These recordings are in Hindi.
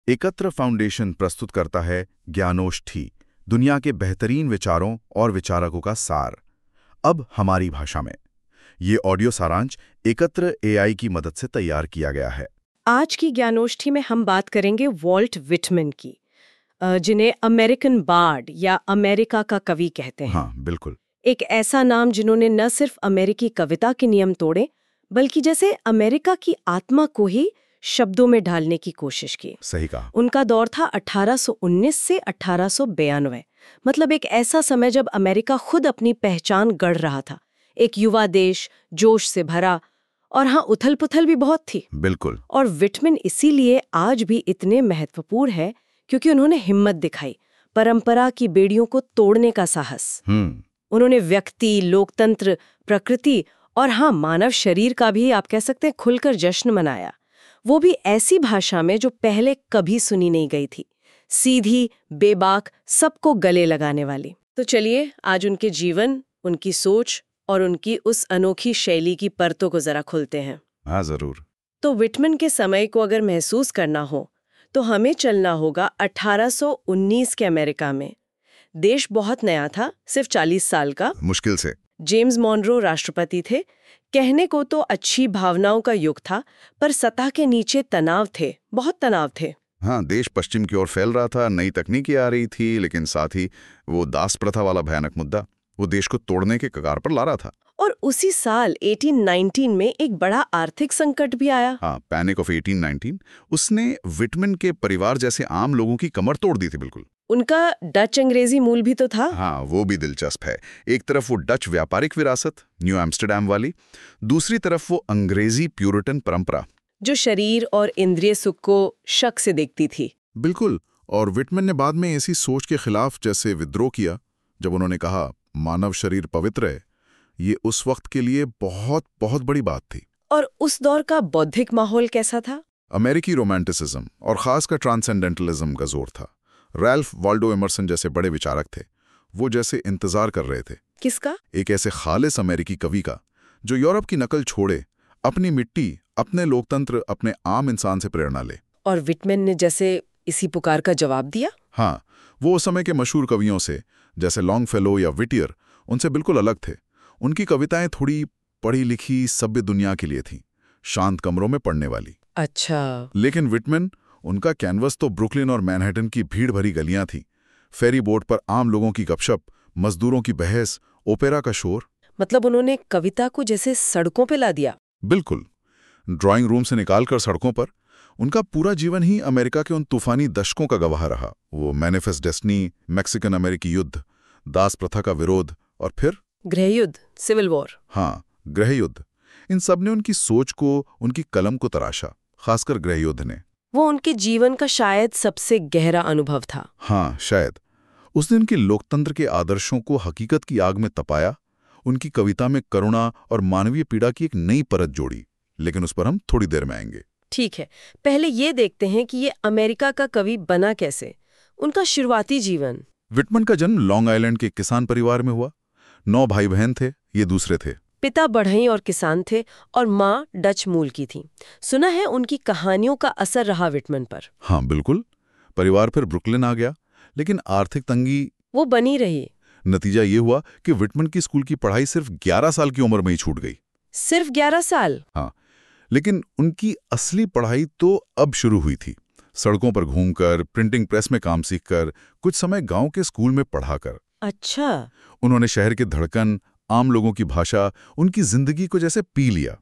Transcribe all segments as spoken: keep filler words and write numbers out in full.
एकत्र फाउंडेशन प्रस्तुत करता है ज्ञानोष्ठी, दुनिया के बेहतरीन विचारों और विचारकों का सार, अब हमारी भाषा में। ये ऑडियो सारांश एकत्र एआई की मदद से तैयार किया गया है। आज की ज्ञानोष्ठी में हम बात करेंगे वॉल्ट विटमैन की, जिन्हें अमेरिकन बार्ड या अमेरिका का कवि कहते हैं। हाँ, बिल्कुल। एक ऐसा नाम जिन्होंने न सिर्फ अमेरिकी कविता के नियम तोड़े, बल्कि जैसे अमेरिका की आत्मा को ही शब्दों में ढालने की कोशिश की। सही कहा। उनका दौर था अठारह सौ उन्नीस से अठारह सौ बयानवे, मतलब एक ऐसा समय जब अमेरिका खुद अपनी पहचान गढ़ रहा था। एक युवा देश, जोश से भरा, और हाँ, उथल पुथल भी बहुत थी। बिल्कुल। और विटमैन इसीलिए आज भी इतने महत्वपूर्ण है क्योंकि उन्होंने हिम्मत दिखाई, परंपरा की बेड़ियों को तोड़ने का साहस। हम्म उन्होंने व्यक्ति, लोकतंत्र, प्रकृति और हाँ, मानव शरीर का भी आप कह सकते हैं खुलकर जश्न मनाया। वो भी ऐसी भाषा में जो पहले कभी सुनी नहीं गई थी, सीधी, बेबाक, सबको गले लगाने वाली। तो चलिए आज उनके जीवन, उनकी सोच और उनकी उस अनोखी शैली की परतों को जरा खुलते हैं। हाँ, जरूर। तो विटमैन के समय को अगर महसूस करना हो तो हमें चलना होगा अठारह सौ उन्नीस के अमेरिका में। देश बहुत नया था, सिर्फ चालीस साल का। मुश्किल से। जेम्स मॉनरो राष्ट्रपति थे। कहने को तो अच्छी भावनाओं का युग था, पर सतह के नीचे तनाव थे, बहुत तनाव थे। हाँ, देश पश्चिम की ओर फैल रहा था, नई तकनीकें आ रही थी, लेकिन साथ ही वो दास प्रथा वाला भयानक मुद्दा वो देश को तोड़ने के कगार पर ला रहा था। और उसी साल अठारह सौ उन्नीस में एक बड़ा आर्थिक संकट भी आया। हाँ, पैनिक ऑफ अठारह सौ उन्नीस। उसने विटमैन के परिवार जैसे आम लोगों की कमर तोड़ दी थी। बिल्कुल। उनका डच अंग्रेजी मूल भी तो था। हाँ, वो भी दिलचस्प है। एक तरफ वो डच व्यापारिक विरासत, न्यू एम्स्टरडैम वाली, दूसरी तरफ वो अंग्रेजी प्यूरिटन परंपरा जो शरीर और इंद्रिय सुख को शक से देखती थी। बिल्कुल। और विटमैन ने बाद में ऐसी सोच के खिलाफ जैसे विद्रोह किया, जब उन्होंने कहा मानव शरीर पवित्र है। ये उस वक्त के लिए बहुत बहुत बड़ी बात थी। और उस दौर का बौद्धिक माहौल कैसा था? अमेरिकी रोमांटिसिज्म और खासकर ट्रांसेंडेंटलिज्म का जोर था। रैल्फ वाल्डो एमरसन जैसे बड़े विचारक थे, वो जैसे इंतजार कर रहे थे। किसका? एक ऐसे खालिस अमेरिकी कवि का जो यूरोप की नकल छोड़े, अपनी मिट्टी, अपने लोकतंत्र, अपने आम इंसान से प्रेरणा ले। और विटमैन ने जैसे इसी पुकार का जवाब दिया। हाँ, वो उस समय के मशहूर कवियों से, जैसे लॉन्गफेलो या विटियर, उनसे बिल्कुल अलग थे। उनकी कविताएं थोड़ी पढ़ी लिखी सभ्य दुनिया के लिए थीं, शांत कमरों में पढ़ने वाली। अच्छा। लेकिन विटमैन, उनका कैनवस तो ब्रुकलिन और मैनहट्टन की भीड़ भरी गलियां थीं, फेरी बोट पर आम लोगों की गपशप, मजदूरों की बहस, ओपेरा का शोर। मतलब उन्होंने कविता को जैसे सड़कों पे ला दिया। बिल्कुल। ड्राइंग रूम से निकालकर सड़कों पर। उनका पूरा जीवन ही अमेरिका के उन तूफानी दशकों का गवाह रहा। वो मैनिफेस्ट डेस्टिनी, मैक्सिकन अमेरिकी युद्ध, दास प्रथा का विरोध, और फिर गृहयुद्ध, सिविल वॉर। हाँ, गृहयुद्ध। इन सब ने उनकी सोच को, उनकी कलम को तराशा, खासकर गृहयुद्ध ने। वो उनके जीवन का शायद सबसे गहरा अनुभव था। हाँ, शायद। उसने उनके लोकतंत्र के आदर्शों को हकीकत की आग में तपाया। उनकी कविता में करुणा और मानवीय पीड़ा की एक नई परत जोड़ी, लेकिन उस पर हम थोड़ी देर में आएंगे। ठीक है, पहले ये देखते हैं कि ये अमेरिका का कवि बना कैसे। उनका शुरुआती जीवन। विटमैन का जन्म लॉन्ग आइलैंड के किसान परिवार में हुआ। नौ भाई बहन थे, ये दूसरे थे। पिता बढ़ई और किसान थे और माँ डच मूल की थी। सुना है उनकी कहानियों का असर रहा विटमैन पर। हाँ, बिल्कुल। परिवार फिर ब्रुकलिन आ गया, लेकिन आर्थिक तंगी वो बनी रही। नतीजा ये हुआ कि विटमैन की स्कूल की पढ़ाई सिर्फ ग्यारह साल की उम्र में ही छूट गई। सिर्फ ग्यारह साल? हाँ, लेकिन उनकी असली पढ़ाई तो अब शुरू हुई थी। सड़कों पर घूमकर, प्रिंटिंग प्रेस में काम सीखकर, कुछ समय गांव के स्कूल में पढ़ाकर। अच्छा। उन्होंने शहर की धड़कन, आम लोगों की भाषा, उनकी जिंदगी को जैसे पी लिया।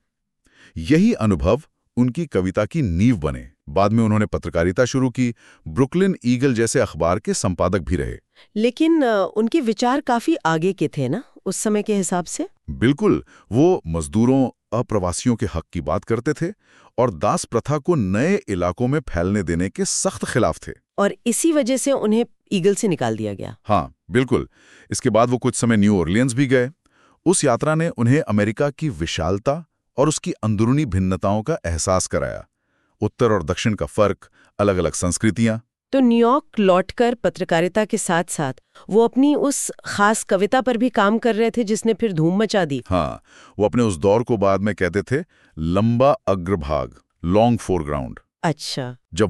यही अनुभव उनकी कविता की नींव बने। बाद में उन्होंने पत्रकारिता शुरू की, ब्रुकलिन ईगल जैसे अखबार के संपादक भी रहे। लेकिन उनके विचार काफी आगे के थे ना उस समय के हिसाब से? बिल्कुल। वो मजदूरों, अप्रवासियों के हक की बात करते थे और दास प्रथा को नए इलाकों में फैलने देने के सख्त खिलाफ थे। और इसी वजह से उन्हें ईगल से निकाल दिया गया। हाँ, बिल्कुल। इसके बाद वो कुछ समय न्यू ऑरलियंस भी गए। उस यात्रा ने उन्हें अमेरिका की विशालता और उसकी अंदरूनी भिन्नताओं का एहसास कराया। उत्तर और दक्षिण का फर्क, अलग अलग संस्कृतियां। तो न्यूयॉर्क लौटकर पत्रकारिता के साथ साथ वो अपनी उस खास कविता पर भी काम कर रहे थे जिसने फिर धूम मचा दी। हाँ, वो अपने उस दौर को बाद में कहते थे लंबा अग्रभाग, लॉन्ग फोरग्राउंड। अच्छा। जब वो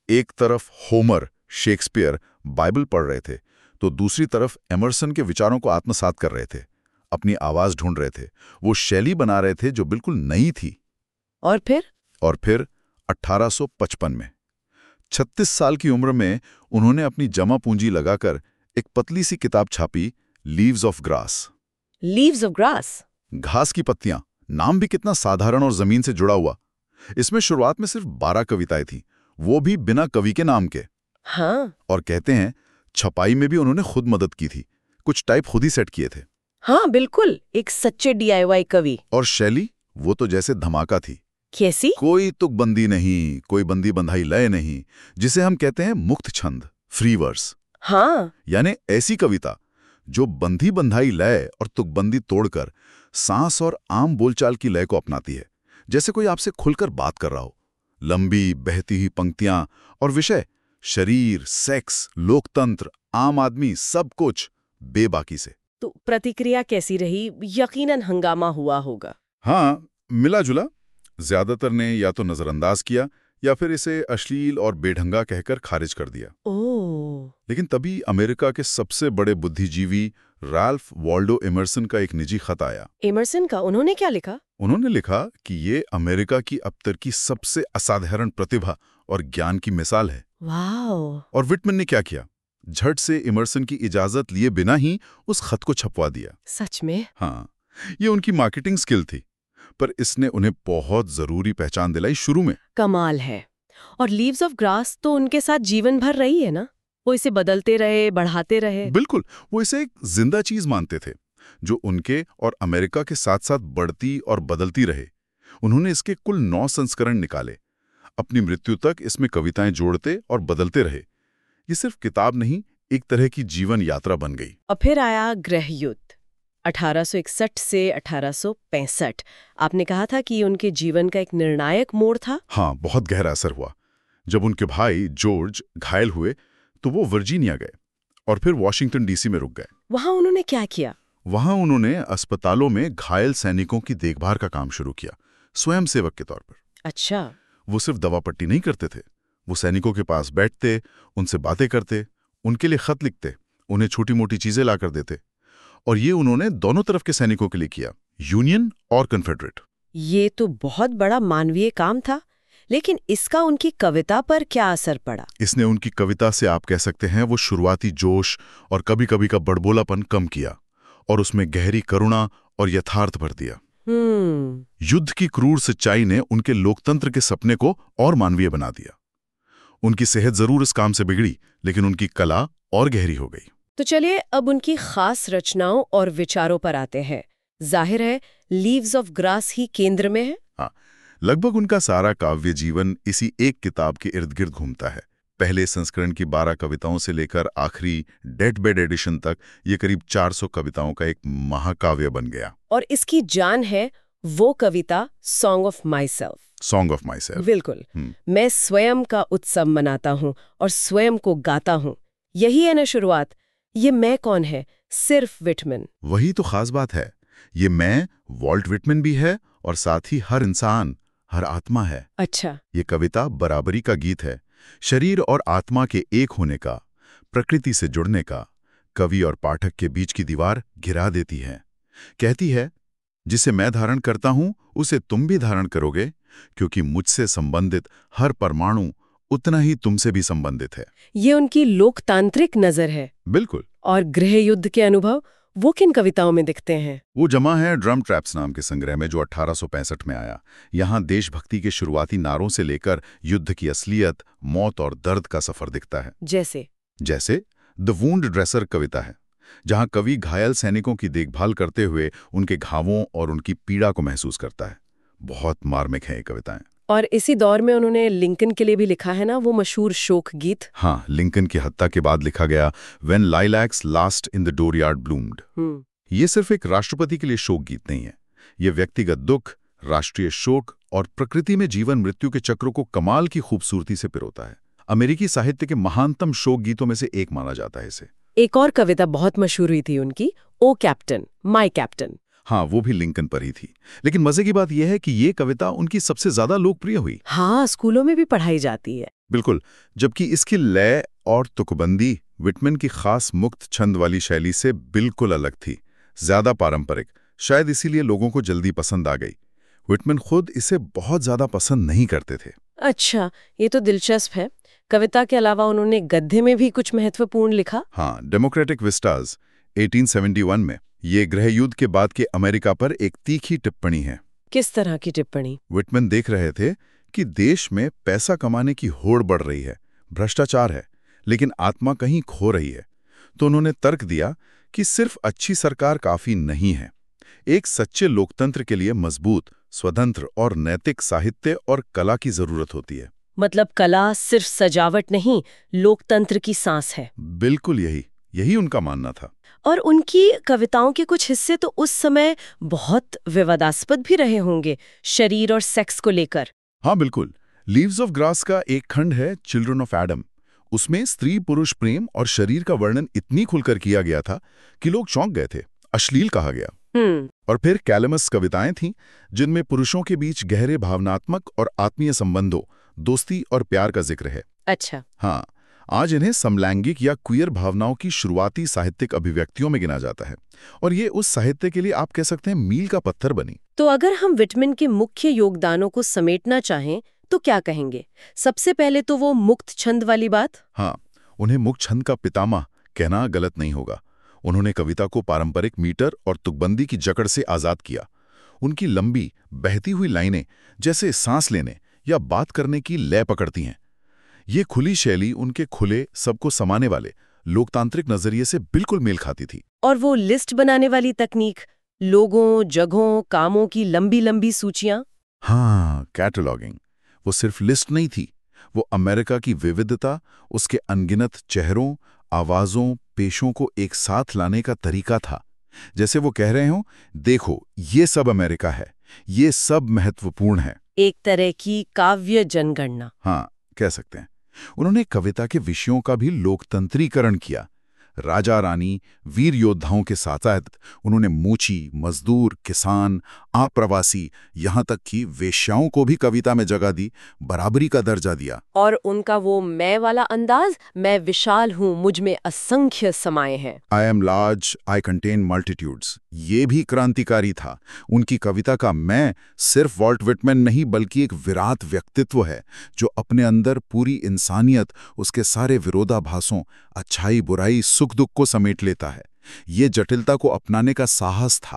एक तरफ होमर, शेक्सपियर, बाइबल पढ़ रहे थे, तो दूसरी तरफ एमर्सन के विचारों को आत्मसात कर रहे थे, अपनी आवाज ढूंढ रहे थे, वो शैली बना रहे थे जो बिल्कुल नई थी। और फिर और फिर अठारह सौ पचपन में छत्तीस साल की उम्र में उन्होंने अपनी जमा पूंजी लगाकर एक पतली सी किताब छापी, Leaves of Grass. Leaves of Grass, घास की पत्तियां, नाम भी कितना साधारण और जमीन से जुड़ा हुआ। इसमें शुरुआत में सिर्फ बारह कविताएं थी, वो भी बिना कवि के नाम के। हाँ और कहते हैं छपाई में भी उन्होंने खुद मदद की थी, कुछ टाइप खुद ही सेट किए थे। हाँ बिल्कुल, एक सच्चे डीआईवाई कवि। और शैली, वो तो जैसे धमाका थी। कैसी? कोई तुकबंदी नहीं, कोई बंदी बंधाई लय नहीं, जिसे हम कहते हैं मुक्त छंद, फ्री वर्स। हाँ, यानी ऐसी कविता जो बंधी बंधाई लय और तुकबंदी तोड़कर सांस और आम बोलचाल की लय को अपनाती है, जैसे कोई आपसे खुलकर बात कर रहा हो। लंबी बहती हुई पंक्तियां और विषय शरीर, सेक्स, लोकतंत्र, आम आदमी, सब कुछ बेबाकी से। तो प्रतिक्रिया कैसी रही? यकीनन हंगामा हुआ होगा। हाँ, मिला जुला। ज्यादातर ने या तो नजरअंदाज किया या फिर इसे अश्लील और बेढंगा कहकर खारिज कर दिया। ओह, लेकिन तभी अमेरिका के सबसे बड़े बुद्धिजीवी राल्फ वॉल्डो एमर्सन का एक निजी खत आया। एमर्सन का? उन्होंने क्या लिखा? उन्होंने लिखा कि ये अमेरिका की अब तक की सबसे असाधारण प्रतिभा और ज्ञान की मिसाल है। वाओ। और विटमैन ने क्या किया? झट से एमर्सन की इजाजत लिए बिना ही उस खत को छपवा दिया। सच में? हाँ, ये उनकी मार्केटिंग स्किल थी, पर इसने उन्हें बहुत जरूरी पहचान दिलाई शुरू में। कमाल है। और लीव्स ऑफ ग्रास तो उनके साथ जीवन भर रही है ना? वो इसे बदलते रहे, बढ़ाते रहे। बिल्कुल, वो इसे एक जिंदा चीज मानते थे जो उनके और अमेरिका के साथ साथ बढ़ती और बदलती रहे। उन्होंने इसके कुल नौ संस्करण निकाले। अपनी मृत्यु तक इसमें कविताएं जोड़ते और बदलते रहे। ये सिर्फ किताब नहीं, एक तरह की जीवन यात्रा बन गई। और फिर आया गृह युद्ध, अठारह सौ इकसठ से अठारह सौ पैंसठ। आपने कहा था कि उनके जीवन का एक निर्णायक मोड़ था। हाँ, बहुत गहरा असर हुआ। जब उनके भाई जॉर्ज घायल हुए तो वो वर्जीनिया गए और फिर वॉशिंगटन डीसी में रुक गए। वहां उन्होंने क्या किया? वहां उन्होंने अस्पतालों में घायल सैनिकों की देखभाल का काम शुरू किया, स्वयंसेवक के तौर पर। अच्छा। वो सिर्फ दवा पट्टी नहीं करते थे, वो सैनिकों के पास बैठते, उनसे बातें करते, उनके लिए खत लिखते, उन्हें छोटी मोटी चीजें लाकर देते। और ये उन्होंने दोनों तरफ के सैनिकों के लिए किया, यूनियन और कन्फेडरेट। ये तो बहुत बड़ा मानवीय काम था, लेकिन इसका उनकी कविता पर क्या असर पड़ा? इसने उनकी कविता से, आप कह सकते हैं, वो शुरुआती जोश और कभी कभी का बड़बोलापन कम किया और उसमें गहरी करुणा और यथार्थ भर दिया। हम्म। युद्ध की क्रूर सच्चाई ने उनके लोकतंत्र के सपने को और मानवीय बना दिया। उनकी सेहत जरूर इस काम से बिगड़ी, लेकिन उनकी कला और गहरी हो गई। तो चलिए अब उनकी खास रचनाओं और विचारों पर आते हैं। जाहिर है लीव्स ऑफ ग्रास ही केंद्र में है। हाँ, लगभग उनका सारा काव्य जीवन इसी एक किताब के इर्द गिर्द घूमता है। पहले संस्करण की बारह कविताओं से लेकर आखिरी डेथ बेड एडिशन तक ये करीब चार सौ कविताओं का एक महाकाव्य बन गया। और इसकी जान है वो कविता Song of Myself. Song of Myself. बिल्कुल। मैं स्वयं का उत्सव मनाता हूँ और स्वयं को गाता हूँ। यही है ना शुरुआत। ये मैं कौन है? सिर्फ विटमैन। वही तो खास बात है। ये मैं वॉल्ट विटमैन भी है और साथ ही हर इंसान, हर आत्मा है। अच्छा। ये कविता बराबरी का गीत है, शरीर और आत्मा के एक होने का, प्रकृति से जुड़ने का। कवि और पाठक के बीच की दीवार गिरा देती है। कहती है, जिसे मैं धारण करता हूं उसे तुम भी धारण करोगे, क्योंकि मुझसे संबंधित हर परमाणु उतना ही तुमसे भी संबंधित है। ये उनकी लोकतांत्रिक नजर है। बिल्कुल। और गृह युद्ध के अनुभव वो किन कविताओं में दिखते हैं? वो जमा है ड्रम ट्रैप्स नाम के संग्रह में, जो अठारह सौ पैंसठ में आया। यहाँ देशभक्ति के शुरुआती नारों से लेकर युद्ध की असलियत, मौत और दर्द का सफर दिखता है। जैसे जैसे द वुंड ड्रेसर कविता है, जहाँ कवि घायल सैनिकों की देखभाल करते हुए उनके घावों और उनकी पीड़ा को महसूस करता है। बहुत मार्मिक है ये कविताएं। और इसी दौर में उन्होंने लिंकन के लिए भी लिखा है ना, वो मशहूर शोक गीत। हाँ, लिंकन की हत्या के बाद लिखा गया When Lilacs Last in the Dooryard Bloomed. ये सिर्फ एक राष्ट्रपति के लिए शोक गीत नहीं है। ये व्यक्तिगत दुख, राष्ट्रीय शोक और प्रकृति में जीवन मृत्यु के चक्रों को कमाल की खूबसूरती से पिरोता है। अमेरिकी साहित्य के महानतम शोक गीतों में से एक माना जाता है इसे। एक और कविता बहुत मशहूर हुई थी उनकी, ओ कैप्टन, माय कैप्टन। हाँ, वो भी लिंकन पर ही थी। लेकिन मजे की बात यह है कि ये कविता उनकी सबसे ज्यादा लोकप्रिय हुई। हाँ, स्कूलों में भी पढ़ाई जाती है। बिल्कुल, जबकि इसकी लय और तुकबंदी विटमैन की खास मुक्त छंद वाली शैली से बिल्कुल अलग थी, ज्यादा पारंपरिक। शायद इसीलिए लोगों को जल्दी पसंद आ गई। विटमैन खुद इसे बहुत ज्यादा पसंद नहीं करते थे। अच्छा, ये तो दिलचस्प है। कविता के अलावा उन्होंने गद्य में भी कुछ महत्वपूर्ण लिखा। हाँ, डेमोक्रेटिक विस्टाज अठारह सौ इकहत्तर में ये गृहयुद्ध के बाद के अमेरिका पर एक तीखी टिप्पणी है। किस तरह की टिप्पणी? विटमैन देख रहे थे कि देश में पैसा कमाने की होड़ बढ़ रही है, भ्रष्टाचार है, लेकिन आत्मा कहीं खो रही है। तो उन्होंने तर्क दिया कि सिर्फ अच्छी सरकार काफी नहीं है। एक सच्चे लोकतंत्र के लिए मजबूत, स्वतंत्र और नैतिक साहित्य और कला की जरूरत होती है। मतलब कला सिर्फ सजावट नहीं, लोकतंत्र की सांस है। बिल्कुल यही यही उनका मानना था। और उनकी कविताओं के कुछ हिस्से तो उस समय बहुत विवादास्पद भी रहे होंगे, शरीर और सेक्स को लेकर। हाँ बिल्कुल, लीव्स ऑफ ग्रास का एक खंड है चिल्ड्रन ऑफ एडम। उसमें स्त्री पुरुष प्रेम और शरीर का वर्णन इतनी खुलकर किया गया था कि लोग चौंक गए थे, अश्लील कहा गया। हम्म और फिर कैलमस कविताएं थीं जिनमें पुरुषों के बीच गहरे भावनात्मक और आत्मीय संबंधों, दोस्ती और प्यार का जिक्र है। अच्छा। हाँ, आज इन्हें समलैंगिक या क्वियर भावनाओं की शुरुआती साहित्यिक अभिव्यक्तियों में गिना जाता है, और ये उस साहित्य के लिए आप कह सकते हैं मील का पत्थर बनी। तो अगर हम विटमैन के मुख्य योगदानों को समेटना चाहें तो क्या कहेंगे? सबसे पहले तो वो मुक्त छंद वाली बात। हाँ, उन्हें मुक्त छंद का पितामह कहना गलत नहीं होगा। उन्होंने कविता को पारंपरिक मीटर और तुकबंदी की जकड़ से आजाद किया। उनकी लंबी बहती हुई लाइनें जैसे सांस लेने या बात करने की लय पकड़ती हैं। ये खुली शैली उनके खुले, सबको समाने वाले लोकतांत्रिक नजरिए से बिल्कुल मेल खाती थी। और वो लिस्ट बनाने वाली तकनीक, लोगों, जगहों, कामों की लंबी लंबी सूचियां। हाँ, कैटलॉगिंग वो सिर्फ लिस्ट नहीं थी, वो अमेरिका की विविधता, उसके अनगिनत चेहरों, आवाजों, पेशों को एक साथ लाने का तरीका था। जैसे वो कह रहे हों, देखो ये सब अमेरिका है, ये सब महत्वपूर्ण है। एक तरह की काव्य जनगणना। हाँ, कह सकते हैं। उन्होंने कविता के विषयों का भी लोकतंत्रीकरण किया। राजा रानी, वीर योद्धाओं के साथ साथ उन्होंने मूची, मजदूर, किसान, आप्रवासी, यहाँ तक कि वेश्याओं को भी कविता में जगह दी, बराबरी का दर्जा दिया। और उनका वो मैं वाला अंदाज, मैं विशाल हूँ, मुझ में असंख्य समाये हैं। I am large, I contain multitudes, ये भी क्रांतिकारी था। उनकी कविता का मैं सिर्फ वॉल्ट विटमैन नहीं बल्कि एक विराट व्यक्तित्व है जो अपने अंदर पूरी इंसानियत, उसके सारे विरोधाभासों, अच्छाई बुराई, सुख दुख को समेट लेता है। ये जटिलता को अपनाने का साहस था।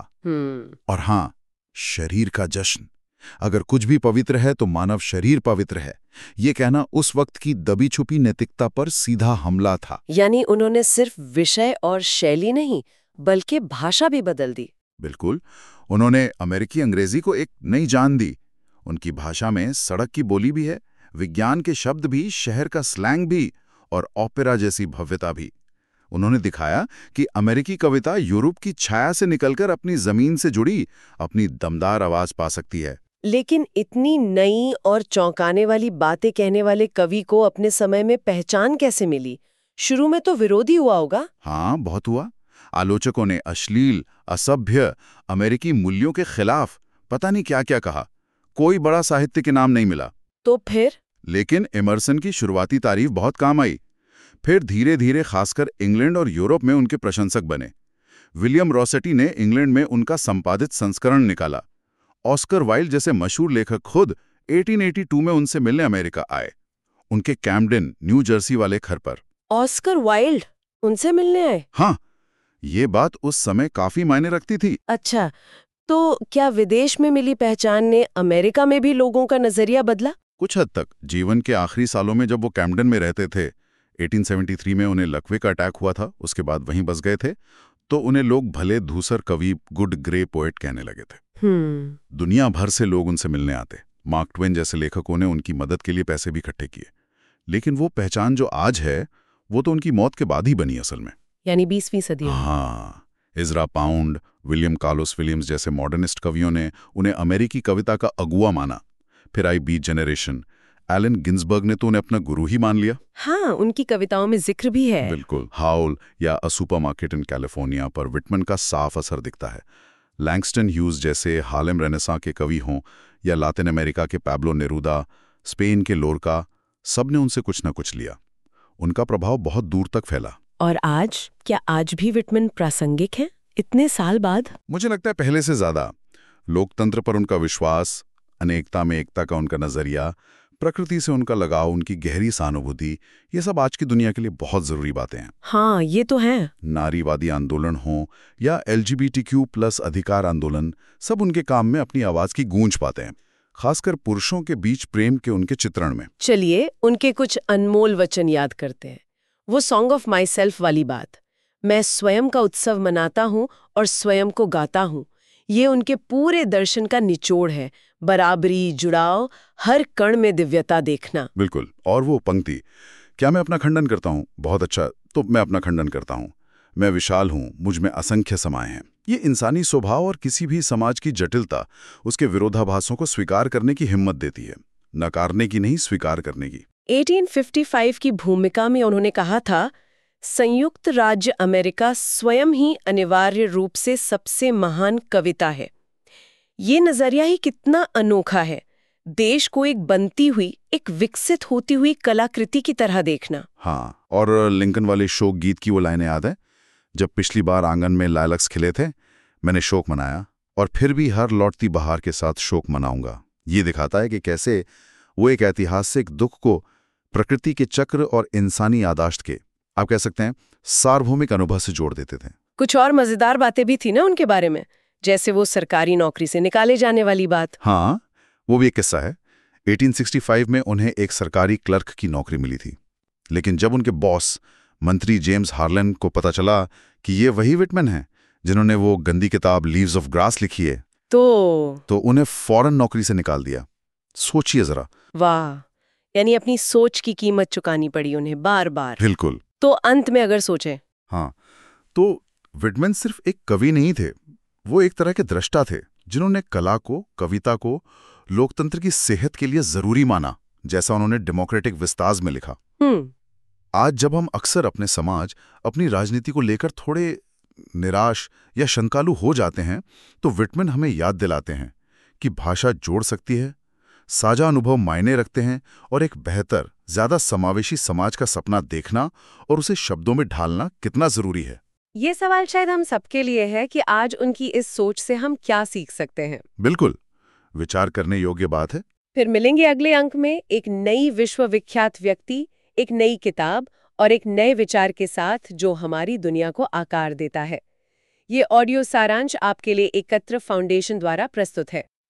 और हाँ, शरीर का जश्न। अगर कुछ भी पवित्र है तो मानव शरीर पवित्र है, ये कहना उस वक्त की दबी छुपी नैतिकता पर सीधा हमला था। यानी उन्होंने सिर्फ विषय और शैली नहीं बल्कि भाषा भी बदल दी। बिल्कुल, उन्होंने अमेरिकी अंग्रेजी को एक नई जान दी। उनकी भाषा में सड़क की बोली भी है, विज्ञान के शब्द भी, शहर का स्लैंग भी, और ओपेरा जैसी भव्यता भी। उन्होंने दिखाया कि अमेरिकी कविता यूरोप की छाया से निकलकर अपनी जमीन से जुड़ी अपनी दमदार आवाज पा सकती है। लेकिन इतनी नई और चौंकाने वाली बातें कहने वाले कवि को अपने समय में पहचान कैसे मिली? शुरू में तो विरोधी हुआ होगा। हाँ, बहुत हुआ। आलोचकों ने अश्लील, असभ्य, अमेरिकी मूल्यों के खिलाफ पता नहीं क्या क्या कहा। कोई बड़ा साहित्यिक इनाम नहीं मिला। तो फिर? लेकिन एमर्सन की शुरुआती तारीफ बहुत काम आई। फिर धीरे धीरे खासकर इंग्लैंड और यूरोप में उनके प्रशंसक बने। विलियम रॉसेटी ने इंग्लैंड में उनका संपादित संस्करण निकाला। ऑस्कर वाइल्ड जैसे मशहूर लेखक खुद अठारह सौ बयासी में उनसे मिलने अमेरिका आए, उनके कैम्पडेन, न्यू जर्सी वाले घर पर। ऑस्कर वाइल्ड उनसे मिलने आए? हाँ, ये बात उस समय काफी मायने रखती थी। अच्छा, तो क्या विदेश में मिली पहचान ने अमेरिका में भी लोगों का नजरिया बदला? कुछ हद तक। जीवन के आखिरी सालों में जब वो कैम्पडेन में रहते थे, अठारह सौ तिहत्तर में उन्हें लकवे का अटैक हुआ था, उसके बाद वहीं बस गए थे, तो उन्हें लोग भले धूसर कवि, गुड ग्रे पोएट कहने लगे थे। हम्म दुनिया भर से लोग उनसे मिलने आते। मार्क ट्वेन जैसे लेखकों ने उनकी मदद के लिए पैसे भी इकट्ठे किए। लेकिन वो पहचान जो आज है, वो तो उनकी मौत के बाद ही बनी असल में, यानी बीसवीं सदी में। हाँ, Ezra Pound, William Carlos Williams जैसे मॉडर्निस्ट कवियों ने उन्हें अमेरिकी कविता का अगुआ माना। फिर आई बीट जनरेशन, एलन गिन्सबर्ग ने तो उन्हें अपना गुरु ही मान लिया। हाँ, उनकी कविताओं में जिक्र भी है। बिल्कुल। हाउल या अ सुपरमार्केट इन कैलिफोर्निया पर विटमैन का साफ असर दिखता है। लैंगस्टन ह्यूज जैसे हार्लेम रेनेसां के कवि हों या लातिन अमेरिका के पैब्लो नेरूदा, स्पेन के लोरका, सब ने उनसे कुछ न कुछ लिया। उनका प्रभाव बहुत दूर तक फैला। और आज, क्या आज भी विटमन प्रासंगिक हैं इतने साल बाद? मुझे लगता है पहले से ज्यादा। लोकतंत्र पर उनका विश्वास, अनेकता में एकता का उनका नजरिया, प्रकृति से उनका लगाव, उनकी गहरी सहानुभूति, ये सब आज की दुनिया के लिए बहुत जरूरी बातें हैं। हाँ, ये तो है। नारीवादी आंदोलन हो या एलजीबीटीक्यू प्लस अधिकार आंदोलन, सब उनके काम में अपनी आवाज की गूंज पाते हैं, खासकर पुरुषों के बीच प्रेम के उनके चित्रण में। चलिए उनके कुछ अनमोल वचन याद करते हैं। वो सॉन्ग ऑफ माई सेल्फ वाली बात, मैं स्वयं का उत्सव मनाता हूँ और स्वयं को गाता हूँ, ये उनके पूरे दर्शन का निचोड़ है। बराबरी, जुड़ाव, हर कण में दिव्यता देखना। बिल्कुल। और वो पंक्ति, क्या मैं अपना खंडन करता हूँ? बहुत अच्छा, तो मैं अपना खंडन करता हूँ। मैं विशाल हूँ, मुझ में असंख्य समाये हैं। ये इंसानी स्वभाव और किसी भी समाज की जटिलता, उसके विरोधाभासों को स्वीकार करने की हिम्मत देती है, नकारने की नहीं, स्वीकार करने की। अठारह सौ पचपन की भूमिका में उन्होंने कहा था, संयुक्त राज्य अमेरिका स्वयं ही अनिवार्य रूप से सबसे महान कविता है। ये नजरिया ही कितना अनोखा है, देश को एक बनती हुई, एक विकसित होती हुई कलाकृति की तरह देखना। हाँ, और लिंकन वाले शोक गीत की वो लाइनें याद है, जब पिछली बार आंगन में लायलक्स खिले थे, मैंने शोक मनाया और फिर भी हर लौटती बहार के साथ शोक मनाऊंगा। ये दिखाता है कि कैसे वो एक ऐतिहासिक दुख को प्रकृति के चक्र और इंसानी यादाश्त के, आप कह सकते हैं, सार्वभौमिक अनुभव से जोड़ देते थे। कुछ और मजेदार बातें भी थी ना उनके बारे में, जैसे वो सरकारी नौकरी से निकाले जाने वाली बात। हाँ, वो भी एक किस्सा है। अठारह सौ पैंसठ में उन्हें एक सरकारी क्लर्क की नौकरी मिली थी, लेकिन जब उनके बॉस मंत्री जेम्स हार्लन को पता चला कि ये वही विटमन हैं जिन्होंने वो गंदी किताब लीव्स ऑफ ग्रास लिखी है, तो तो उन्हें फौरन नौकरी से निकाल दिया। सोचिए जरा। वाह, यानी अपनी सोच की कीमत चुकानी पड़ी उन्हें बार बार। बिल्कुल। तो अंत में अगर सोचें, हाँ, तो विटमन सिर्फ एक कवि नहीं थे, वो एक तरह के दृष्टा थे जिन्होंने कला को, कविता को लोकतंत्र की सेहत के लिए जरूरी माना, जैसा उन्होंने डेमोक्रेटिक विस्ताज में लिखा। हम्म आज जब हम अक्सर अपने समाज, अपनी राजनीति को लेकर थोड़े निराश या शंकालु हो जाते हैं, तो विटमन हमें याद दिलाते हैं कि भाषा जोड़ सकती है, साझा अनुभव मायने रखते हैं, और एक बेहतर, ज्यादा समावेशी समाज का सपना देखना और उसे शब्दों में ढालना कितना जरूरी है। ये सवाल शायद हम सबके लिए है कि आज उनकी इस सोच से हम क्या सीख सकते हैं। बिल्कुल, विचार करने योग्य बात है। फिर मिलेंगे अगले अंक में एक नई विश्व विख्यात व्यक्ति, एक नई किताब और एक नए विचार के साथ जो हमारी दुनिया को आकार देता है। ये ऑडियो सारांश आपके लिए एकत्र फाउंडेशन द्वारा प्रस्तुत है।